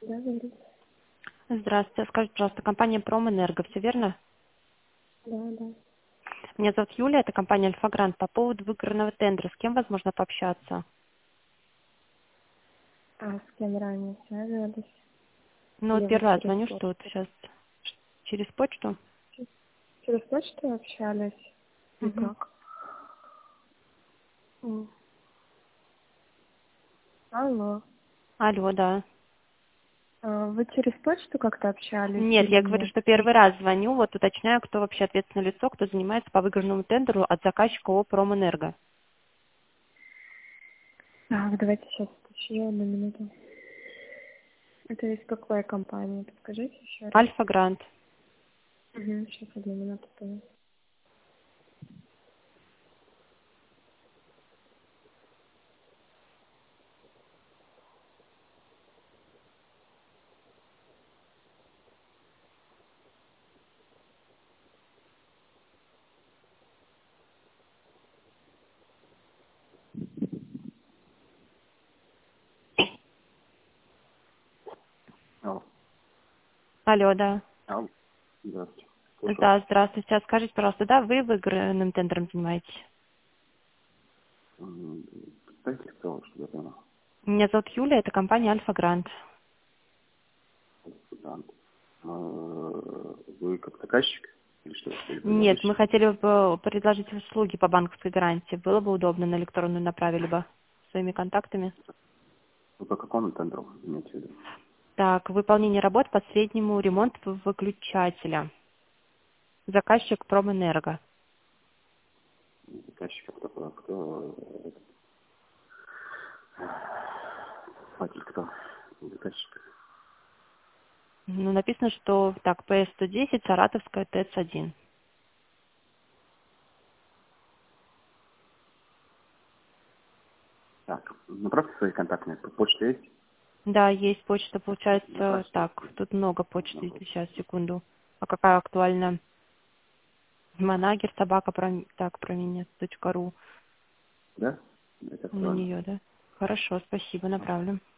Да, говорит. Здравствуйте. Скажите, пожалуйста, компания Промэнерго, все верно? Да, да. Меня зовут Юлия, это компания Альфа-Грант. По поводу выигранного тендера, с кем возможно пообщаться? А с кем ранее связывались? Ну, Или вот вы первый раз через звоню, что вот почту? сейчас через почту. Через почту общались? И Мгм. как? М. Алло. Алло, да. Вы через почту как-то общались Нет, или я говорю, нет? что первый раз звоню, вот уточняю, кто вообще ответственное лицо, кто занимается по выигранному тендеру от заказчика ООО «Промэнерго». Так, давайте сейчас еще одну минуту. Это из какой компании? Подскажите еще раз. Альфа-Грант. Угу, сейчас одну минуту. Помню. Алло. Алло, да. Алло. Здравствуйте. Слушаю. Да, здравствуйте. А скажите, пожалуйста, да, вы выигранным тендером занимаетесь? Представьте, кто, что я понял. Меня зовут Юлия, это компания Альфа-Грант. Да. Вы как заказчик или что? Или Нет, мы предлагающий? хотели бы предложить услуги по банковской гарантии. Было бы удобно, на электронную направили бы своими контактами. Вы по какому тендеру имеете в виду? Так, выполнение работ по среднему ремонту выключателя. Заказчик Промэнерго. Заказчик, кто платит, кто заказчик. Ну, написано, что так, ПС-110, Саратовская, ТЭЦ-1. Так, ну просто свои контактные. Почта есть? Да, есть почта, получается, Здравствуйте. так, тут много почты, сейчас, секунду. А какая актуальна? Манагер, собака, так, променец.ру. Да? Это На актуально. нее, да? Хорошо, спасибо, направлю.